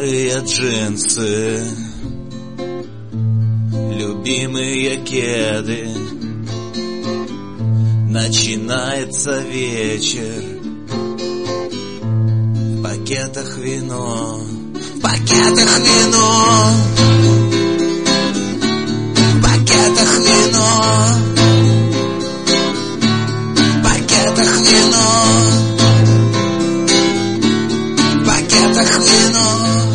старые джинсы, любимые кеды. Начинается вечер, в пакетах вино, в пакетах вино, в пакетах вино, в пакетах вино, в пакетах вино.